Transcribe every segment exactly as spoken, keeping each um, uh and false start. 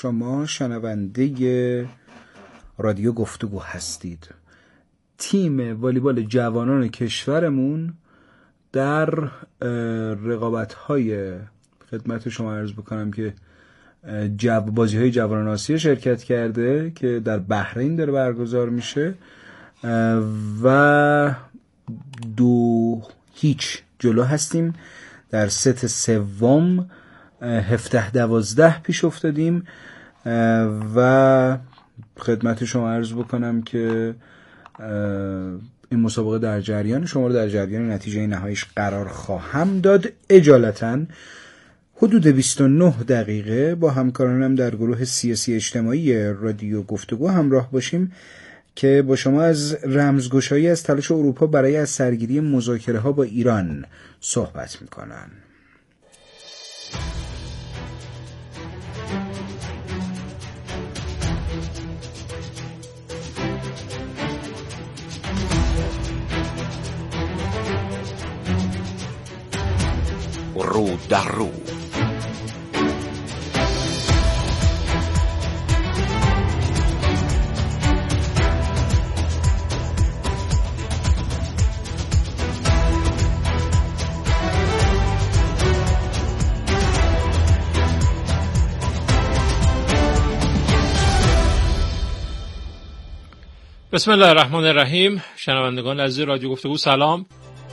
شما شنونده رادیو گفتگو هستید. تیم والیبال جوانان کشورمون در رقابت‌های خدمت شما عرض بکنم که جو بازی‌های جوانان آسیا شرکت کرده که در بحرین داره برگزار میشه و دو هیچ جلو هستیم. در ست سوم هفده دوازده پیش افتادیم و خدمت شما عرض بکنم که این مسابقه در جریان، شما رو در جریان نتیجه نهاییش قرار خواهم داد. اجالتا حدود بیست و نه دقیقه با همکارانم در گروه سیاسی اجتماعی رادیو گفتگو همراه باشیم که با شما از رمزگشایی از تلاش اروپا برای از سرگیری مذاکره ها با ایران صحبت میکنن. رو در رو بسم الله الرحمن الرحیم. شنوندگان عزیز رادیو گفتگو سلام.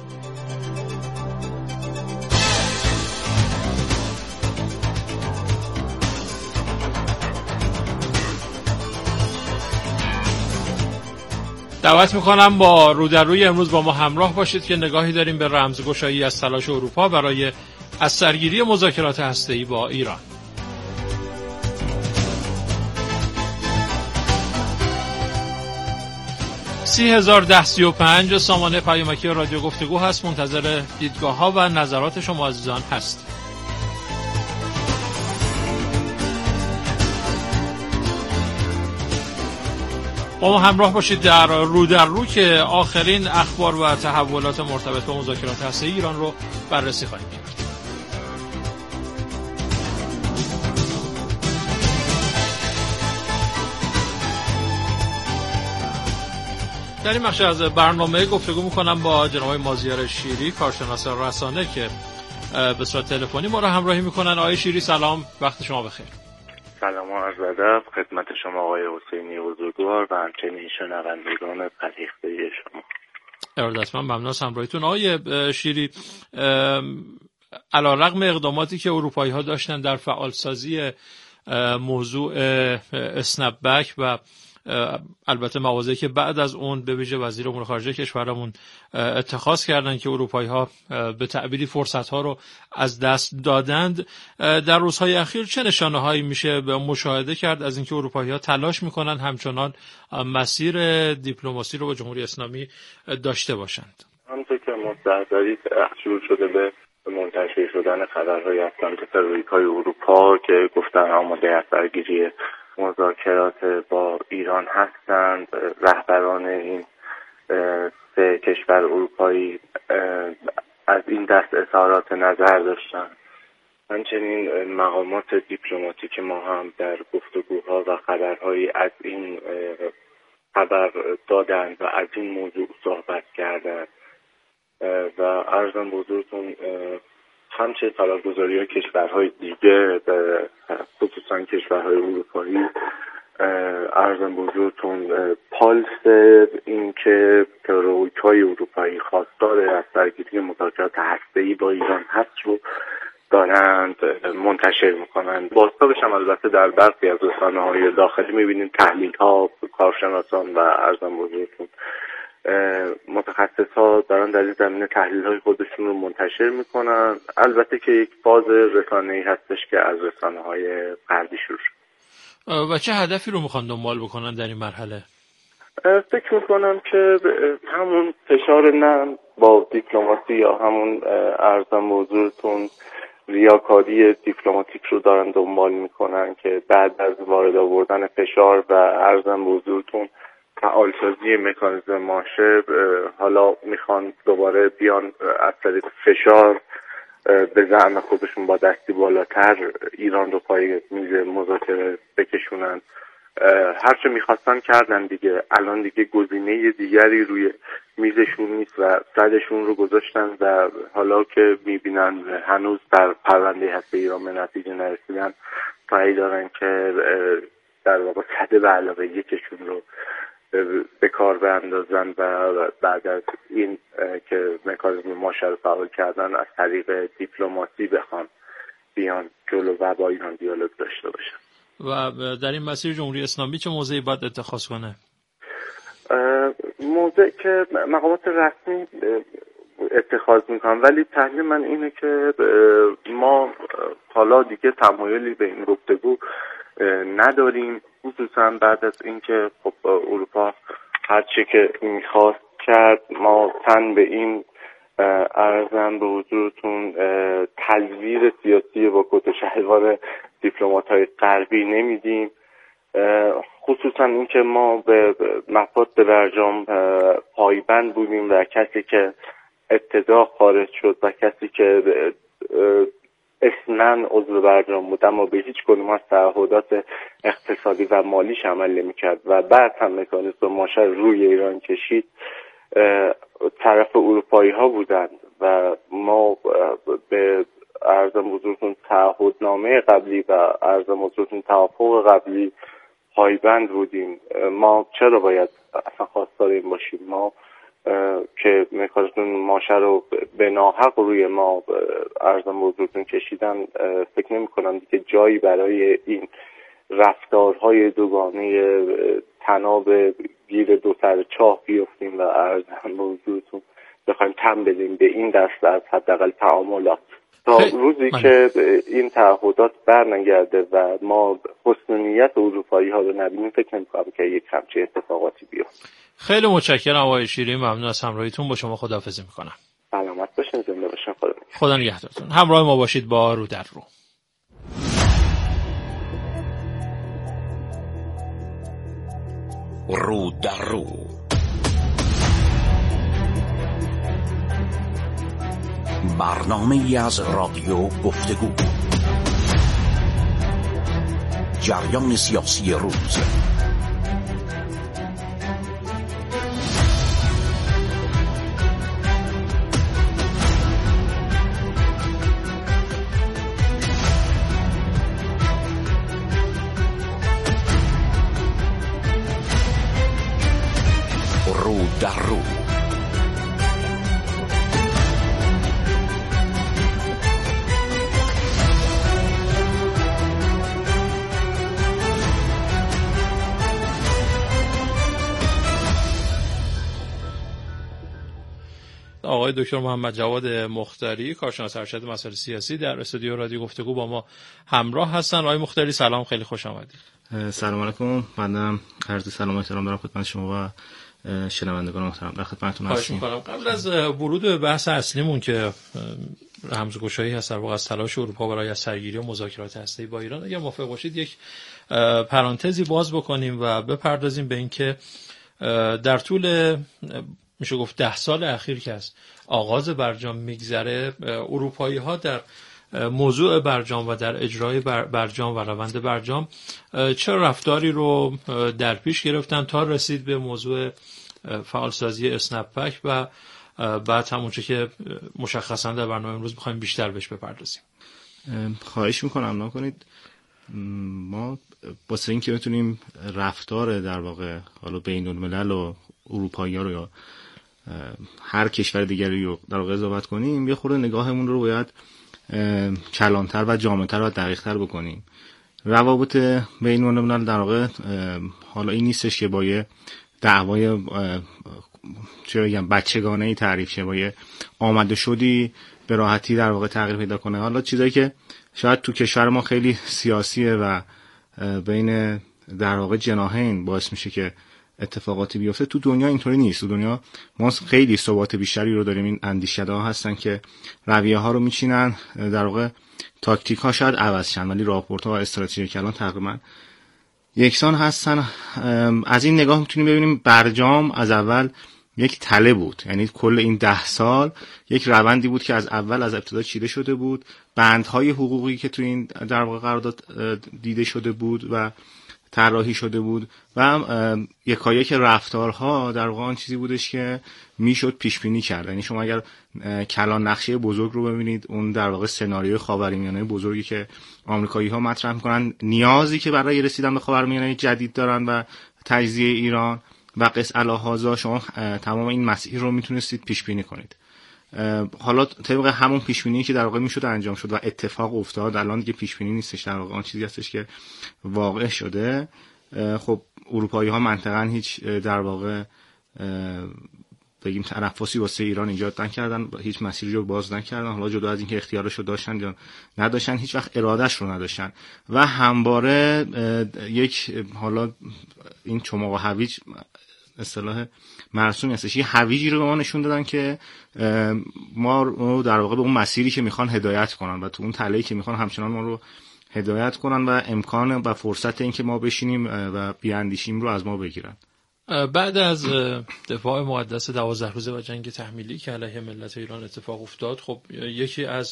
دعوت میکنم با رو در روی امروز با ما همراه باشید که نگاهی داریم به رمزگشایی از تلاش اروپا برای از سرگیری مذاکرات هسته‌ای با ایران. سی هزار ده سی و پنج سامانه پیامکی رادیو گفتگو هست. منتظر دیدگاه ها و نظرات شما عزیزان هست. با ما همراه باشید در رو در رو که آخرین اخبار و تحولات مرتبط با مذاکرات هسته‌ای ایران رو بررسی خواهیم کرد. در این بخش از برنامه گفتگو میکنم با جناب مازیار شیری، کارشناس رسانه که به صورت تلفنی ما را همراهی میکنن. آقای شیری سلام، وقت شما بخیر. سلام و عرض ادب خدمت شما آقای حسینی بزرگوار و همچنین شنوندگان پذیرفته شما. ارادتمند، ممنون از همراهیتون. آقای شیری، علیرغم اقداماتی که اروپایی ها داشتن در فعالسازی موضوع اسنپ بک و البته مواضعی که بعد از اون به ویژه وزیر امور خارجه کشورمون اتخاذ کردن که اروپایی ها به تعبیری فرصت ها رو از دست دادند، در روزهای اخیر چه نشانه هایی میشه به مشاهده کرد از اینکه اروپایی ها تلاش میکنن همچنان مسیر دیپلماسی رو با جمهوری اسلامی داشته باشند؟ همونطور که مستحض دارید شروع شده به منتشر شدن خبرهای از سمت تروریکای اروپا که گفتن آماده از سرگیری مذاکرات با ایران هستند. رهبران این سه کشور اروپایی از این دست اظهارات نظر داشتن. همچنین مقامات دیپلماتیک ما هم در گفتگوها و خبرهایی از این خبر دادند و از این موضوع صحبت کردند و عرضم حضورتون همچنین خبرگزاری های کشورهای دیگه خصوصا کشورهای اروپایی عرضم حضورتون پالس این که تروریکای اروپایی خواستار از سرگیری مذاکرات هسته‌ای با ایران هست رو دارند منتشر میکنند. بازتابش هم البته در برخی از رسانه‌های داخلی میبینیم تحلیل ها، کارشناسان و عرضم حضورتون متخصص ها دارن در این زمینه تحلیل های خودشون رو منتشر میکنن. البته که یک فاز رسانه‌ای هستش که از رسانه های غربی شروع شد. و چه هدفی رو میخوان دنبال بکنن در این مرحله؟ فکر میکنم که همون فشار نرم با دیپلماسی یا همون ارزم حضورتون ریاکاری دیپلماتیک رو دارن دنبال میکنن که بعد از وارد آوردن فشار و ارزم حضورتون فعالسازی مکانیزم ماشه حالا میخوان دوباره بیان از طریق فشار به زعم خودشون با دستی بالاتر ایران رو پای میز مذاکره بکشونن. هرچه میخواستن کردن دیگه. الان دیگه گزینه دیگری روی میزشون نیست و صدشون رو گذاشتن و حالا که میبینن هنوز در پرونده هسته ایران به نتیجه نرسیدن، سعی دارن که در واقع صد به علاوه یکشون رو به کار بیندازن و بعد از این که مکانیزم ماشه رو فعال کردن از طریق دیپلماسی بخوان بیان جلو و با ایران دیالوگ داشته باشن. و در این مسیر جمهوری اسلامی چه موضعی باید اتخاذ کنه؟ موضعی که مقامات رسمی اتخاذ میکنن، ولی تحلیل من اینه که ما حالا دیگه تمایلی به این گفتگو نداریم، خصوصا بعد از اینکه خب اروپا هر چه که میخواست کرد. ما تن به این ارزم به حضورتون تلویر سیاسی با کت و شلوار دیپلمات‌های غربی نمیدیم، خصوصا اینکه ما به مفاد برجام پایبند بودیم و کسی که ابتدا خارج شد و کسی که اسمن عضو برجام بود اما به هیچ کدوم از تعهدات اقتصادی و مالیش عمل نمی‌کرد و بعد هم مکانیزم ماشه روی ایران کشید، طرف اروپایی ها بودند و ما به ارزم حضورتون تعهدنامه قبلی و ارزم حضورتون توافق قبلی پایبند بودیم. ما چرا باید اصلا خواستار این باشیم؟ ما که مکانیزم ماشه رو به ناحق روی ما ارزم حضورتون کشیدن، فکر نمی کنم دیگه جایی برای این رفتارهای دوگانه تناب گیر دو سر چاه بیفتیم و ارزم حضورتون بخوایم تم بدیم به این دست از حداقل تعاملات تا روزی من. که این تعهدات برنگرده و ما حسن نیت اروپایی ها رو نبینیم، فکر نمی‌کنم که یک همچین اتفاقاتی بیفته. خیلی متشکرم آقای شیری، ممنون از همراهیتون. با شما خداحافظی میکنم. سلامت باشین، زنده باشین. خدا نگهدار. خدا نگهدارتون. همراه ما باشید با رو در رو. رو در رو برنامه‌ای از رادیو گفتگو، جریان سیاسی روز، رو در رو. آقای دکتر محمد جواد مختاری، کارشناس ارشد مسائل سیاسی، در استودیو رادیو گفتگو با ما همراه هستن. آقای مختاری سلام، خیلی خوش آمدید. سلام علیکم. بنده عرض سلام و احترام دارم خدمت شما و شنوندگان محترم. در خدمتتون هستیم. قبل از ورود به بحث اصلیمون که رمزگشایی هست در واقع از تلاش اروپا برای سرگیری و مذاکرات هسته‌ای با ایران، اگر موافق باشید یک پرانتزی باز بکنیم و بپردازیم به اینکه در طول میشه گفت ده سال اخیر که از آغاز برجام میگذره، اروپایی ها در موضوع برجام و در اجرای برجام و روند برجام چه رفتاری رو در پیش گرفتن تا رسید به موضوع فعالسازی اسنپبک و بعد همونچه که مشخصا در برنامه امروز میخوایم بیشتر بهش بپردازیم. خواهش میکنم نکنید. ما واسه اینکه بتونیم رفتار در واقع حالا بین الملل و اروپایی ها رو یا هر کشور دیگری رو در واقع قضاوت کنیم، یه خورده نگاهمون رو باید کلانتر و جامع‌تر و دقیق‌تر بکنیم. روابط بین الملل در واقع حالا این نیستش که با یه دعوای چه بگم بچگانه‌ای تعریف شه، با یه آمده شدی به راحتی در واقع تغییر پیدا کنه. حالا چیزایی که شاید تو کشور ما خیلی سیاسیه و بین در واقع جناحین باعث میشه که اتفاقاتی بیفته، تو دنیا اینطوری نیست. تو دنیا ما خیلی ثبات بیشتری رو داریم. این اندیشه‌ها هستن که رویه ها رو میچینن، در واقع تاکتیک ها شاید عوض شن ولی راپورت ها و استراتژی کلان تقریبا یکسان هستن. از این نگاه میتونیم ببینیم برجام از اول یک تله بود. یعنی کل این ده سال یک روندی بود که از اول از ابتدا چیده شده بود، بندهای حقوقی که تو این در واقع قرارداد دیده شده بود و طراحی شده بود و یکایک رفتارها در واقع آن چیزی بودش که میشد پیش بینی کرد. یعنی شما اگر کلان نقشه بزرگ رو ببینید، اون در واقع سناریوی خاورمیانه بزرگی که آمریکایی‌ها مطرح می‌کنن، نیازی که برای رسیدن به خاورمیانه جدید دارن و تجزیه ایران و قص الهازا، شما تمام این مسیر رو میتونستید پیش بینی کنید. حالا طبق همون پیش بینی که در واقع میشد انجام شد و اتفاق افتاد، الان دیگه پیش بینی نیستش، در واقع آن چیزی هستش که واقع شده. خب اروپایی‌ها منطقاً هیچ در واقع بگیم تنفسی واسه ایران ایجاد نکردن، هیچ مسیری رو باز نکردن. حالا جدا از اینکه اختیارش رو داشتن یا نداشتن، هیچ وقت ارادهش رو نداشتن و همواره یک، حالا این چماق و هویج اصطلاح مرسومی هستش، یه هویجی رو به ما نشون دادن که ما رو در واقع به اون مسیری که میخوان هدایت کنن و تو اون تله‌ای که میخوان همچنان ما رو هدایت کنن و امکان و فرصت این که ما بشینیم و بیاندیشیم رو از ما بگیرن. بعد از دفاع مقدس دوازده روزه و جنگ تحمیلی که علیه ملت ایران اتفاق افتاد، خب یکی از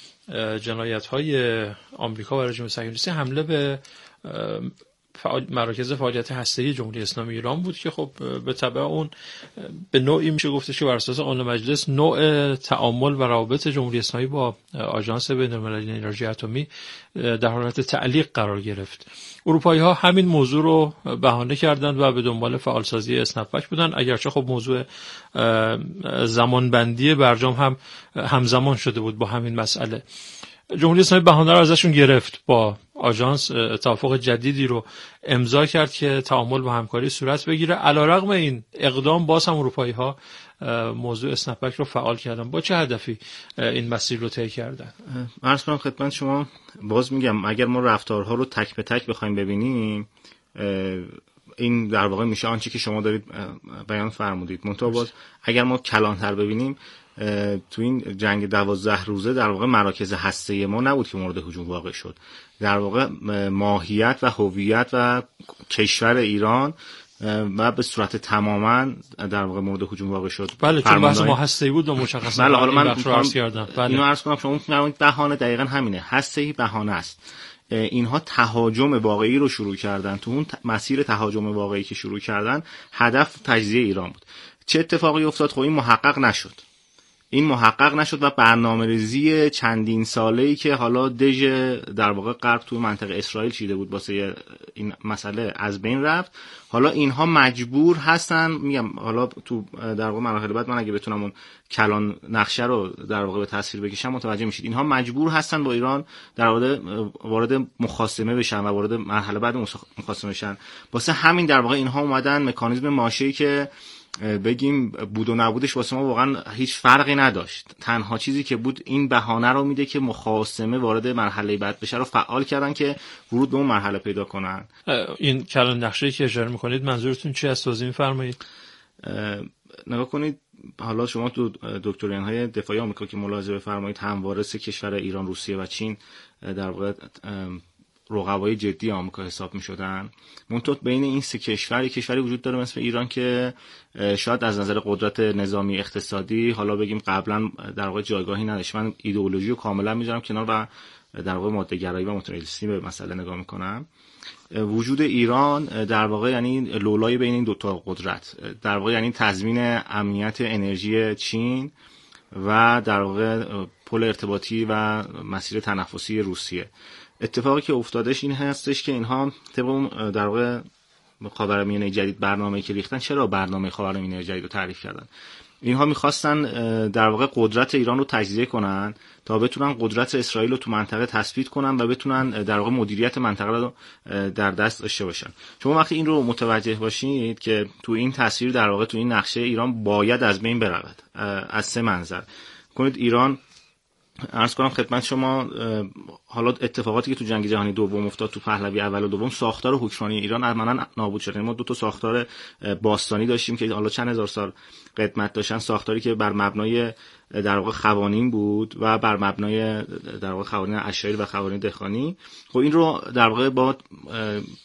جنایت‌های آمریکا و رژیم صهیونیستی حمله به فعال مراکز فعالیت هسته‌ای جمهوری اسلامی ایران بود که خب به تبع اون به نوعی میشه گفتش که بر اساس قانون مجلس نوع تعامل و روابط جمهوری اسلامی با آژانس بین‌المللی انرژی اتمی در حالت تعلیق قرار گرفت. اروپایی‌ها همین موضوع رو بهانه کردند و به دنبال فعالسازی اسنپ بک بودن، اگرچه خب موضوع زمانبندی برجام هم همزمان شده بود با همین مسئله. جمهوری اسلامی بهانه رو ازشون گرفت، با آژانس توافق جدیدی رو امضا کرد که تعامل و همکاری صورت بگیره. علیرغم این اقدام باز هم اروپایی‌ها موضوع اسنپ بک رو فعال کردن. با چه هدفی این مسیر رو طی کردن؟ عرض کنم خدمت شما، باز میگم اگر ما رفتارها رو تک به تک بخوایم ببینیم، این در واقع میشه آنچه که شما دارید بیان فرمودید. منتها باز اگر ما کلانتر ببینیم، تو این جنگ دوازده روزه در واقع مراکز هسته ما نبود که مورد هجوم واقع شد. در واقع ماهیت و هویت و کشور ایران و به صورت تماما در واقع مورد هجوم واقع شد. بله، چون بحث ما هسته‌ای بود و مشخصا بله، حالا من عرض کردم. بله، اینو عرض کنم شما می‌فرمایید بهانه دقیقاً همینه، هسته‌ای بهانه است. اینها تهاجم واقعی رو شروع کردن. تو اون مسیر تهاجم واقعی که شروع کردن، هدف تجزیه ایران بود. چه اتفاقی افتاد؟ خب این محقق نشد. این محقق نشد و برنامه‌ریزی چندین ساله‌ای که حالا دژ در واقع غرب تو منطقه اسرائیل چیده بود واسه این مسئله از بین رفت. حالا اینها مجبور هستن، میگم حالا تو در واقع مراحل بعد من اگه بتونم اون کلان نقشه رو در واقع به تصویر بکشم متوجه میشید. اینها مجبور هستن با ایران در واقع وارد مخاصمه بشن و وارد مرحله بعد مخاصمه بشن. واسه همین در واقع اینها اومدن مکانیزم ماشه‌ای که بگیم بود و نبودش واسه ما واقعا هیچ فرقی نداشت. تنها چیزی که بود این بهانه رو میده که مخاصمه وارد مرحله بعد بشه رو فعال کردن که ورود به اون مرحله پیدا کنن. این کلان نقشه‌ای که اشاره میکنید منظورتون چی است؟ توضیح می‌فرمایید. نگاه کنید، حالا شما تو دکترین‌های دفاعی آمریکا که ملاحظه بفرمایید، همواره سه کشور ایران، روسیه و چین در واقع رقبای جدی آمریکا حساب می‌شدن. منتها بین این سه کشور کشوری وجود داره مثل ایران که شاید از نظر قدرت نظامی اقتصادی حالا بگیم قبلا در واقع جایگاهی نداشت. من ایدئولوژی رو کاملا میذارم کنار و در واقع ماده گرایی و متریالیستی به مسئله نگاه میکنم. وجود ایران در واقع یعنی لولای بین این دوتا قدرت، در واقع یعنی تضمین امنیت انرژی چین و در واقع پل ارتباطی و مسیر تنفسی روسیه. اتفاقی که افتادش این هستش که اینها طبق در واقع خاورمیانه جدید برنامه‌ای که ریختن، چرا برنامه خاورمیانه جدید رو تعریف کردن؟ اینها می‌خواستن در واقع قدرت ایران رو تجزیه کنن تا بتونن قدرت اسرائیل رو تو منطقه تثبیت کنن و بتونن در واقع مدیریت منطقه رو در دست داشته باشن. شما وقتی این رو متوجه باشید که تو این تصویر در واقع تو این نقشه ایران باید از بین برود از سه منظر. کنید ایران، عرض کنم خدمت شما، حالا اتفاقاتی که تو جنگ جهانی دوم افتاد، تو پهلوی اول و دوم، ساختار حکمرانی ایران عملاً نابود شد. ما دو تا ساختار باستانی داشتیم که حالا چند هزار سال قدمت داشتن، ساختاری که بر مبنای در واقع قوانین بود و بر مبنای در واقع قوانین عشایری و قوانین دهقانی. خب این رو در واقع با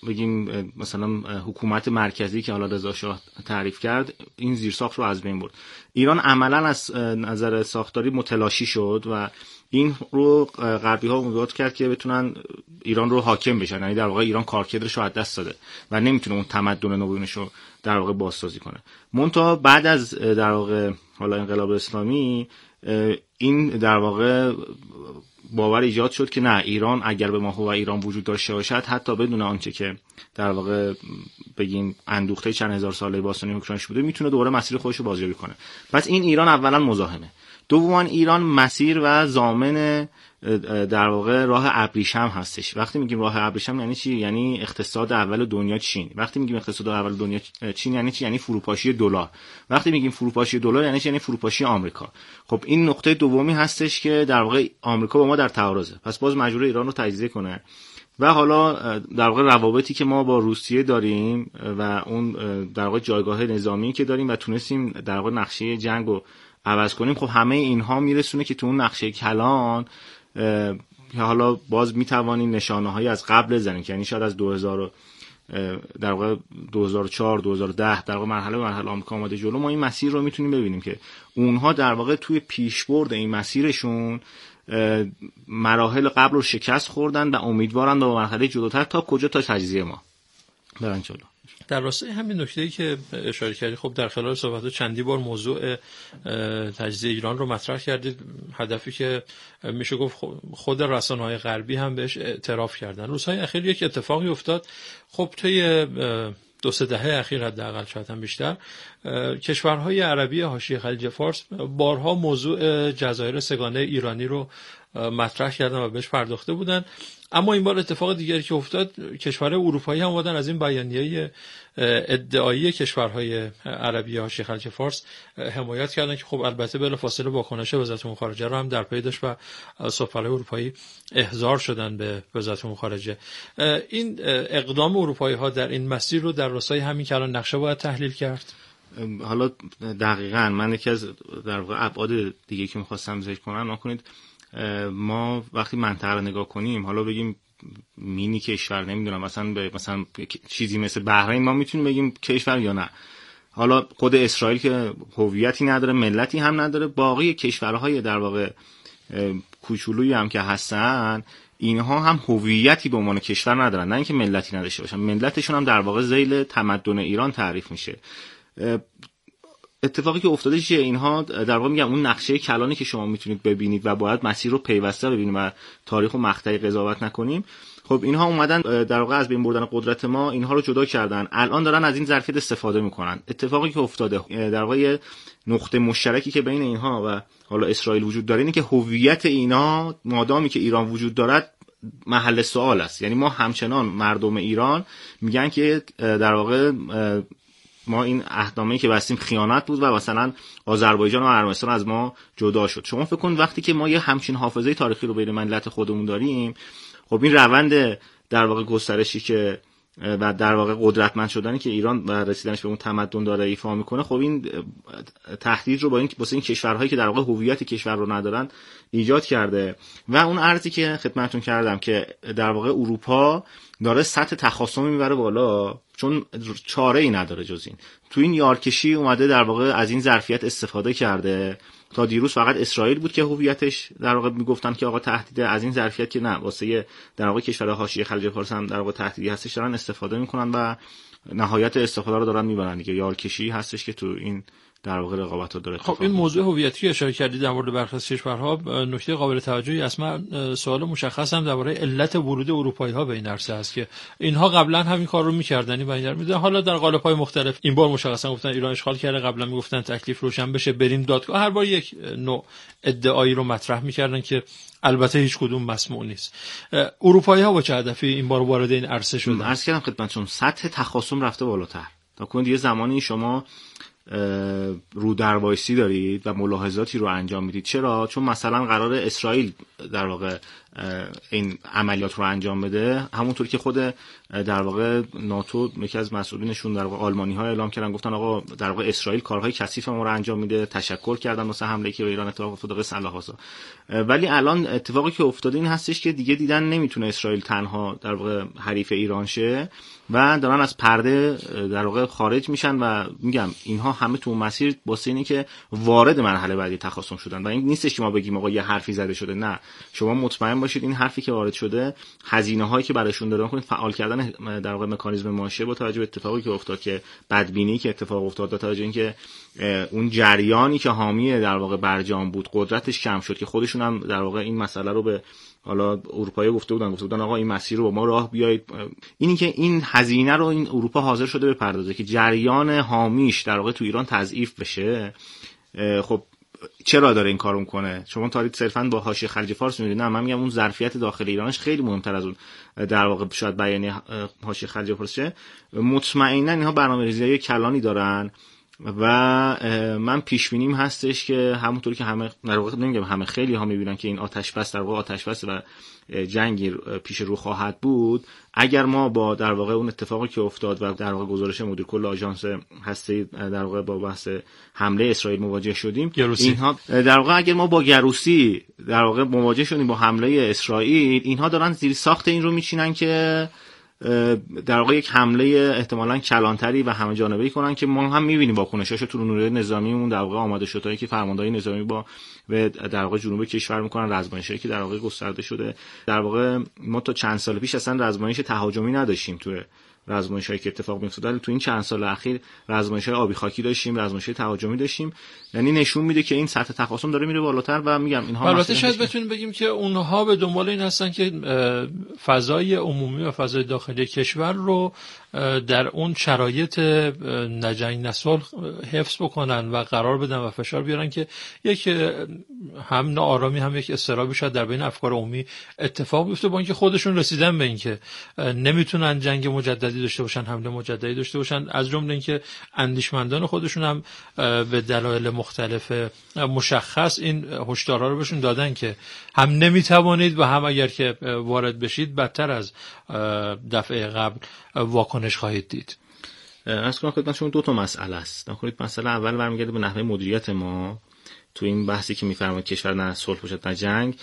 بگیم مثلا حکومت مرکزی که حالا رضا شاه تعریف کرد این زیرساخت رو از بین برد. ایران عملا از نظر ساختاری متلاشی شد و این رو غربی ها امیدوار کرد که بتونن ایران رو حاکم بشن، یعنی در واقع ایران کارکردش رو از دست داده و نمیتونه اون تمدن نوینش رو در واقع بازسازی کنه. منتها بعد از در واقع حالا انقلاب اسلامی این در واقع باور ایجاد شد که نه، ایران اگر به ما هو ایران وجود داشته باشد حتی بدون آنچه که در واقع بگیم اندوخته چند هزار ساله باستانی اوکراینش بوده میتونه دوباره مسیر خودش رو بازیابی کنه. پس این ایران اولا مزاحمه. دوما ایران مسیر و ضامن در واقع راه ابریشم هستش. وقتی میگیم راه ابریشم یعنی چی؟ یعنی اقتصاد اول دنیا چین. وقتی میگیم اقتصاد اول دنیا چین یعنی چی؟ یعنی فروپاشی دلار. وقتی میگیم فروپاشی دلار یعنی چی؟ یعنی فروپاشی آمریکا. خب این نقطه دومی هستش که در واقع آمریکا با ما در تعارضه، پس باز مجبور ایران رو تجزیه کنه. و حالا در واقع روابطی که ما با روسیه داریم و اون در واقع جایگاه نظامی که داریم و تونستیم در واقع نقشه جنگو عوض کنیم، خب همه اینها میرسونه که تو اون نقشه کلان که حالا باز میتوانیم نشانه‌هایی از قبل بزنیم که یعنی شاید از دو هزار در واقع دو هزار و چهار دو هزار و ده در واقع مرحله مرحله آمریکا اومده جلو، ما این مسیر رو میتونیم ببینیم که اونها در واقع توی پیشبرد این مسیرشون مراحل قبل رو شکست خوردن و امیدوارن با مرحله جلوتر تا کجا، تا تجزیه ما برن جلو. در راستای همین نکته‌ای که اشاره کردید، خب در خلال صحبت‌ها چندی بار موضوع تجزیه ایران رو مطرح کردید، هدفی که میشه گفت خود رسانه‌های غربی هم بهش اعتراف کردن. روزهای اخیر یک اتفاقی افتاد، خب طی دو سه دهه اخیر حداقل شاید هم بیشتر، کشورهای عربی حاشیه خلیج فارس بارها موضوع جزایر سگانه ایرانی رو مطرح کردن و بهش پرداخته بودن. اما این بار اتفاق دیگری که افتاد، کشورهای اروپایی هم اومدن از این بیانیه ادعایی کشورهای عربی حاشیه خلیج فارس حمایت کردن که خب البته بلافاصله واکنش وزارت امور خارجه رو هم در پی داشت و سفرای اروپایی احضار شدن به وزارت امور خارجه. این اقدام اروپایی ها در این مسیر رو در راستای همین که الان نقشه باید تحلیل کرد. حالا دقیقاً من یکی از در واقع ابعاد دیگه که می‌خواستم ذکر کنم، نکنید ما وقتی منطقه رو نگاه کنیم، حالا بگیم مینی کشور، نمیدونم مثلا به مثلا چیزی مثل بحرین ما میتونیم بگیم کشور یا نه. حالا خود اسرائیل که هویتی نداره، ملتی هم نداره، باقی کشورهای در واقع کوچولویی هم که هستن اینها هم هویتی به عنوان کشور ندارن، نه اینکه ملتی نداشته باشن، ملتشون هم در واقع ذیل تمدن ایران تعریف میشه. اتفاقی که افتاده چیه؟ اینها در واقع میگم اون نقشه کلانی که شما میتونید ببینید و باید مسیر رو پیوسته ببینیم و تاریخ و مقطعی قضاوت نکنیم. خب اینها اومدن در واقع از بین بردن قدرت ما اینها رو جدا کردن، الان دارن از این ظرفیت استفاده میکنن. اتفاقی که افتاده در واقع نقطه مشترکی که بین اینها و حالا اسرائیل وجود داره اینه که هویت اینا مادامی که ایران وجود دارد محل سوال است. یعنی ما همچنان مردم ایران میگن که در واقع ما این عهدنامه‌ای که بستیم خیانت بود و مثلا آذربایجان و ارمنستان از ما جدا شد. شما فکر کن وقتی که ما یه همچین حافظه تاریخی رو بین ملت خودمون داریم، خب این روند در واقع گسترشی که و در واقع قدرتمند شدنی که ایران و رسیدنش به اون تمدن داره ایفا میکنه، خب این تهدید رو با این واسه این کشورهایی که در واقع هویت کشور رو ندارن ایجاد کرده. و اون عرضی که خدمتتون کردم که در واقع اروپا داره سطح تخاصمی میبره بالا، چون چاره ای نداره جز این. تو این یارکشی اومده در واقع از این ظرفیت استفاده کرده. تا دیروز فقط اسرائیل بود که هویتش در واقع میگفتن که آقا تهدیده، از این ظرفیت که نه، واسه در واقع کشورهای حاشیه خلیج فارس هم در واقع تهدیدی هستش، دارن استفاده میکنن و نهایت استفاده رو دارن میبرن دیگه. یارکشی هستش که تو این در واقع رقابت‌ها داره. خب این موضوع هویتی اشاره کردید در مورد برخی از کشورها، نکته قابل توجهی است. من سوال مشخص هم درباره علت ورود اروپایی‌ها به این عرصه است که اینها قبلا همین کار رو می‌کردن و این می‌دونن. حالا در قالب‌های مختلف این بار مشخصا گفتن ایران اشغال کرده، قبلا میگفتن تکلیف روشن بشه بریم دادگاه، هر بار یک نوع ادعایی رو مطرح می‌کردن که البته هیچ کدوم مسموع نیست. اروپایی‌ها با چه هدفی این بار وارد این عرصه شدن؟ عرض کردم خدمتتون سطح تخاصم رفته بالاتر. تا کنید یه زمانی شما رو در وایسی دارید و ملاحظاتی رو انجام میدید. چرا؟ چون مثلا قرار اسرائیل در واقع این عملیات رو انجام بده. همونطور که خود در واقع ناتو یکی از مسئولینشون در واقع آلمانی‌ها اعلام کردن، گفتن آقا در واقع اسرائیل کارهای کثیف ما رو انجام میده، تشکر کردن واسه حمله‌ای که به ایران اتفاق افتاده سلاح بازا. ولی الان اتفاقی که افتاده این هستش که دیگه دیدن نمیتونه اسرائیل تنها در واقع حریف ایران شه و دارن از پرده در واقع خارج میشن و میگم اینها همه تو مسیر واسه اینه که وارد مرحله بعدی تخاصم شدن و این نیستش که ما بگیم آقا یه حرفی زده شده. نه، شما مطمئن باشید این حرفی که وارد شده، هزینه‌هایی که براشون دادن کنید، فعال کردن در واقع مکانیزم ماشه با توجه به اتفاقی که افتاد، که بدبینی که اتفاق افتاد، با توجه اینکه اون جریانی که حامی در واقع برجام بود قدرتش کم شد، که خودشون هم در واقع این مسئله رو به حالا اروپایی گفته بودن گفته بودن آقا این مسیر رو با ما راه بیایید. اینی که این هزینه رو این اروپا حاضر شده بپردازه که جریان حامیش در واقع تو ایران تضعیف بشه. خب چرا داره این کارو میکنه؟ شما تاریخ صرفا با حاشیه خلیج فارس میبینید؟ نه، من میگم اون ظرفیت داخل ایرانش خیلی مهمتر از اون در واقع شاید بیانیه حاشیه خلیج فارسه. مطمئنا اینها برنامه‌ریزی کلانی دارن و من پیش بینیم هستش که همونطوری که همه در واقع نمیگم همه، خیلی ها میبینن که این آتش بس در واقع آتش بس و جنگی پیش رو خواهد بود. اگر ما با در واقع اون اتفاقی که افتاد و در واقع گزارش مدیر کل آژانس هسته‌ای در واقع با بحث حمله اسرائیل مواجه شدیم، گروسی. اینها در واقع اگر ما با گروسی در واقع مواجه شدیم با حمله اسرائیل، اینها دارن زیر ساخت این رو میچینن که در واقع یک حمله احتمالاً کلانتری و همه جانبه‌ای کنن که ما هم می‌بینیم واکنشاشو تو نیروی نظامیمون در واقع آماده شدهایی که فرماندهی نظامی با و در واقع جنوب کشور میکنن، رزمایشی که در واقع گسترده شده. در واقع ما تا چند سال پیش اصلا رزمایش تهاجمی نداشتیم تو رزمایشایی که اتفاق می‌افتاد، ولی تو این چند سال اخیر رزمایش‌های آبی خاکی داشتیم، رزمایش‌های تهاجمی داشتیم. یعنی نشون میده که این سطح تخاصم داره میره بالاتر و میگم اینها البته شاید بتونیم بگیم که اونها به دنبال این هستن که فضای عمومی و فضای داخلی کشور رو در اون شرایط نجنگ نصلح حفظ بکنن و قرار بدن و فشار بیارن که یک هم ناآرامی هم یک اضطرابی شاید در بین افکار عمومی اتفاق بیفته، با اینکه خودشون رسیدن به اینکه نمیتونن جنگ مجددی داشته باشن، حمله مجددی داشته باشن، از جمله اینکه اندیشمندان خودشون هم به دلایل مختلف مشخص این هشدارا رو بهشون دادن که هم نمیتوانید و هم اگر که وارد بشید بدتر از دفعه قبل واکنش خواهید دید. از کنم خدمت شما دو تا مسئله است. نکنید مسئله اول برمیگرده به نحوه مدیریت ما تو این بحثی که میفرمایید کشور نه صلح باشد نه جنگ.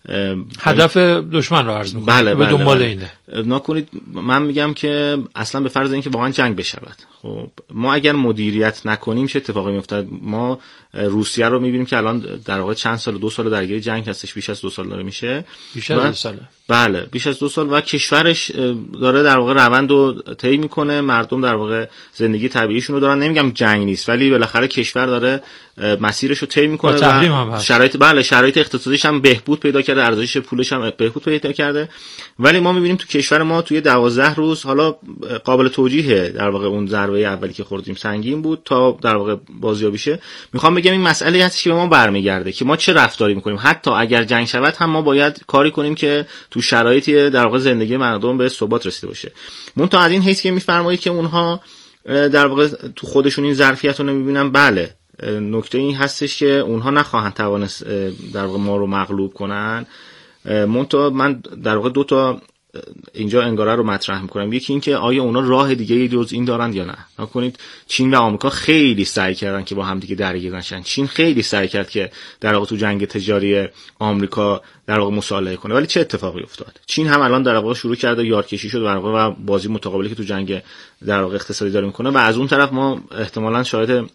هدف دشمن رو عرض می‌کنید. بله به دنبال بله. اینه. نکنید من میگم که اصلا به فرض اینکه واقعا جنگ بشود، خب ما اگر مدیریت نکنیم چه اتفاقی میافتد؟ ما روسیه رو میبینیم که الان در واقع چند سال دو سال درگیر جنگ هستش، بیش از دو سال داره میشه. بیش از دو ساله. بله بیش از دو سال و کشورش داره در واقع روند رو طی میکنه، مردم در واقع زندگی طبیعیشون رو دارن. نمیگم جنگ نیست، ولی بالاخره کشور داره مسیرش رو طی میکنه و شرایط بله شرایط اقتصادیش هم بهبود پیدا کرده، ارزش پولش هم بهبود پیدا کرده. ولی ما میبینیم تو کشور ما توی دوازده روز، حالا قابل توجیهه در واقع اون ضربه اولی که خوردیم سنگین بود تا در واقع بازیابی شه. میخوام بگم این مسئله هست که به ما برمیگرده که ما چه رفتاری میکنیم. حتی اگر جنگ شود هم ما باید کاری کنیم که تو شرایطی در واقع زندگی مردم به ثبات رسیده باشه. منتها از این حیث که میفرمایید که اونها در واقع تو خودشون این ظرفیت رو نمیبینن، بله نکته این هستش که اونها نخواهند توانست در واقع ما رو مغلوب کنن. منتها من در واقع دو تا اینجا انگاره رو مطرح میکنم. یکی این که آیا اونا راه دیگه جز این دارن یا نه. نکنید چین و آمریکا خیلی سعی کردن که با هم دیگه درگیر نشن. چین خیلی سعی کرد که در واقع تو جنگ تجاری آمریکا در واقع مصالحه کنه، ولی چه اتفاقی افتاد؟ چین هم الان در واقع شروع کرده یارکشی شد در واقع و بازی متقابلی که تو جنگ در واقع اقتصادی داره میکنه و از اون طرف ما احتمالاً شاهد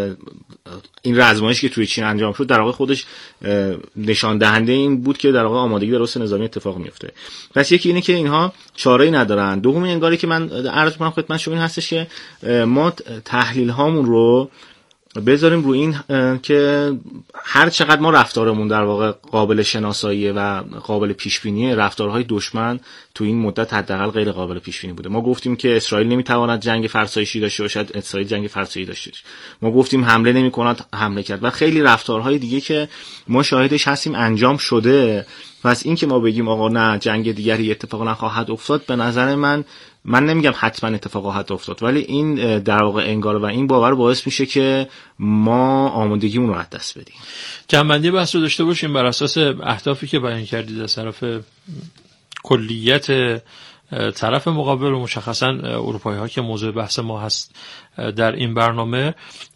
این رزمایشی که توی چین انجام شد در واقع خودش نشان دهنده این بود که در واقع آمادگی به رشد نظامی اتفاق میفته. پس یکی اینه که اینها چاره‌ای ندارن. دومی انگاری که من عرض می‌کنم خدمت شما این هستش که ما تحلیل هامون رو بذاریم روی این که هر چقدر ما رفتارمون در واقع قابل شناسایی و قابل پیش بینی، رفتارهای دشمن تو این مدت حداقل غیر قابل پیش بینی بوده. ما گفتیم که اسرائیل نمیتواند جنگ فرسایشی داشته باشد، اسرائیل جنگ فرسایشی داشته. ما گفتیم حمله نمیکند، حمله کرد و خیلی رفتارهای دیگه که ما شاهدش هستیم انجام شده. پس این که ما بگیم آقا نه جنگ دیگری اتفاق نخواهد افتاد، به نظر من من نمیگم حتما اتفاق خواهد افتاد، ولی این در واقع انگار و این باور باعث میشه که ما آمادگیمون رو از دست بدیم. جنبندی بحث رو داشته باشیم بر اساس اهدافی که بیان کردید از طرف کلیت طرف مقابل و مشخصا اروپایی ها که موضوع بحث ما هست در این برنامه.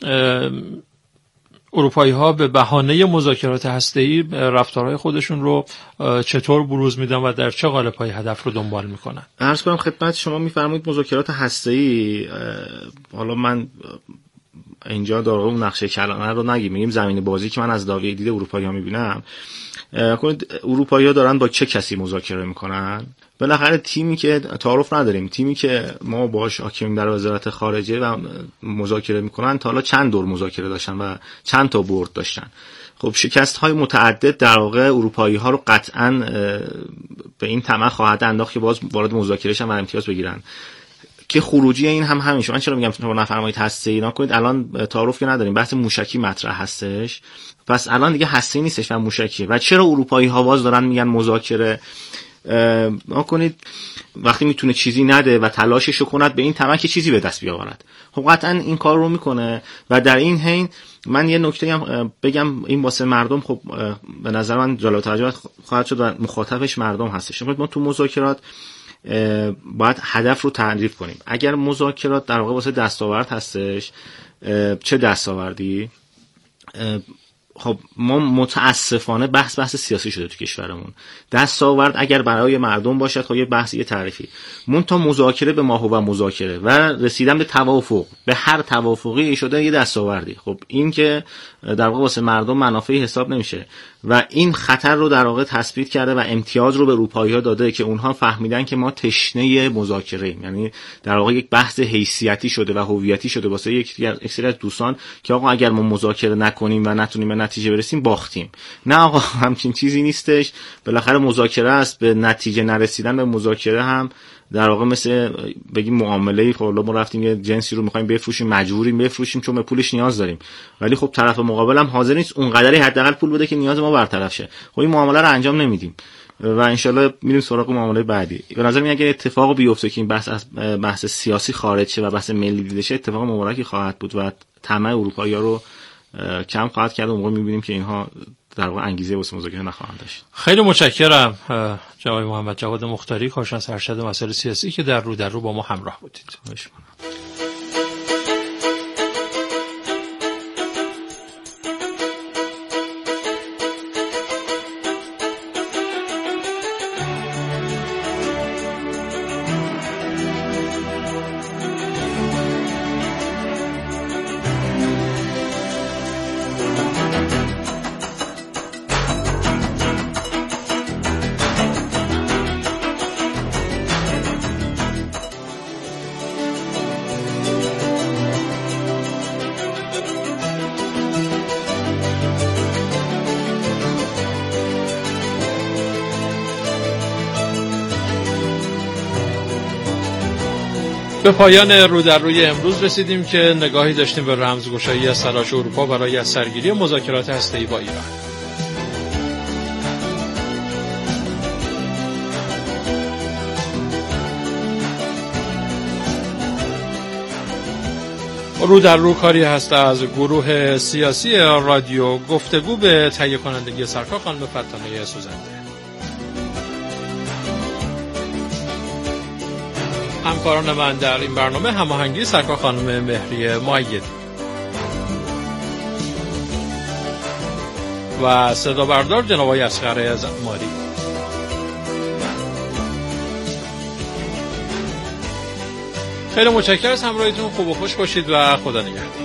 اروپایی ها به بهانه مذاکرات هسته‌ای رفتارهای خودشون رو چطور بروز میدن و در چه قالب‌های هدف رو دنبال میکنن؟ عرض کنم خدمت شما، میفرمایید مذاکرات هسته‌ای، حالا من اینجا در اون نقشه کلانه رو نگیم، میگیم زمین بازی که من از زاویه دید اروپایی ها میبینم. اروپایی ها دارن با چه کسی مذاکره میکنن؟ بالاخره تیمی که تعارف نداریم، تیمی که ما باهاش حاکمیم در وزارت خارجه و مذاکره میکنن، تا حالا چند دور مذاکره داشتن و چند تا برد داشتن. خب شکست های متعدد در واقع اروپایی ها رو قطعاً به این طمع خواهد انداخت که باز وارد مذاکره شن و امتیاز بگیرن، که خروجی این هم همین شما. من چرا میگم شما نفرمایید هسته اینا کنید، الان تعارف که نداریم، بحث موشکی مطرح هستش، پس الان دیگه هسته نیستش و موشکیه. و چرا اروپایی ها باز دارن میگن مذاکره نکنید وقتی میتونه چیزی نده و تلاششو کند به این طمع که چیزی به دست بیاورد؟ خب قطعا این کار رو میکنه. و در این حین من یه نکته هم بگم، این واسه مردم خب به نظر من جالب توجه خواهد شد و مخاطبش مردم هستش. ما تو مذاکرات باید هدف رو تعریف کنیم. اگر مذاکرات در واقع واسه دستاورد هستش، چه دستاوردی؟ خب ما متاسفانه بحث بحث سیاسی شده تو کشورمون. دستاورد اگر برای مردم باشد خب یه بحث یه تعریفی، مون تا مذاکره به ماهو و مذاکره و رسیدن به توافق، به هر توافقی شده یه دستاوردی. خب این که در واقع واسه مردم منافعی حساب نمیشه و این خطر رو در واقع تثبیت کرده و امتیاز رو به اروپایی‌ها داده که اونها فهمیدن که ما تشنه مذاکره ایم. یعنی در واقع یک بحث حیثیتی شده و هویتی شده واسه یک سری از دوستان که آقا اگر ما مذاکره نکنیم و نتونیم به نتیجه برسیم باختیم. نه آقا، همچین چیزی نیستش. بالاخره مذاکره است، به نتیجه نرسیدن به مذاکره هم در واقع مثل بگیم معامله. خب ما رفتیم یه جنسی رو می‌خوایم بفروشیم، مجبوریم بفروشیم چون به پولش نیاز داریم، ولی خب طرف مقابل هم حاضر نیست اونقدری حداقل پول بده که نیاز ما برطرف شه. خب این معامله رو انجام نمیدیم و انشالله میریم سراغ معامله بعدی. به نظر میاد اگه اتفاق بیفته که این بحث از بحث سیاسی خارج شه و بحث ملی دیده شه، اتفاق مبارکی خواهد بود و طمع اروپایی‌ها رو کم خواهد کرد. اون موقع می‌بینیم که اینها در واقع انگیزه واسه مذاکره نخواهند داشت. خیلی متشکرم جناب محمد جواد مختاری، کارشناس ارشد مسائل سیاسی که در رو در رو با ما همراه بودید. به پایان رو در روی امروز رسیدیم که نگاهی داشتیم به رمزگشایی از تلاش اروپا برای از سرگیری مذاکرات هسته‌ای با ایران. رو در رو کاری هست از گروه سیاسی رادیو گفتگو به تهیه کنندگی سرکار خانم فتانه سوزنده. همکاران من در این برنامه هماهنگی سرکار خانم مهری مؤیدی و صدا بردار جناب آقای اصغر زماری. خیلی متشکرم از همراهیتون، خوب و خوش باشید و خدا نگهدار.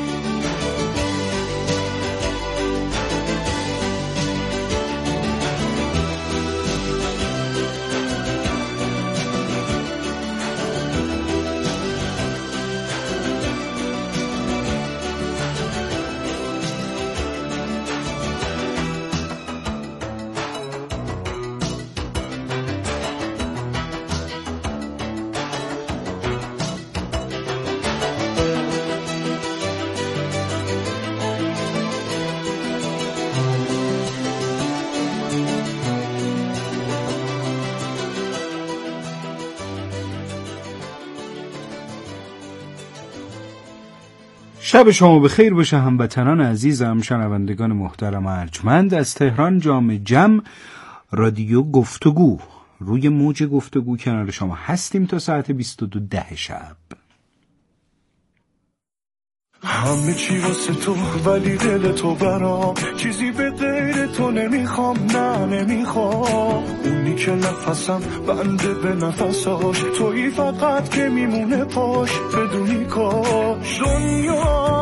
شب شما بخیر باشه هموطنان عزیزم، شنوندگان محترم ارجمند. از تهران جام جم رادیو گفتگو، روی موج گفتگو کنار شما هستیم تا ساعت بیست و دو ده شب. همه چی واسه تو ولی دل تو برام، چیزی به غیر تو نمیخوام، نه نمیخوام. اونی که نفسم بنده به نفساش، تویی فقط که میمونه پاش بدونی کاش دنیا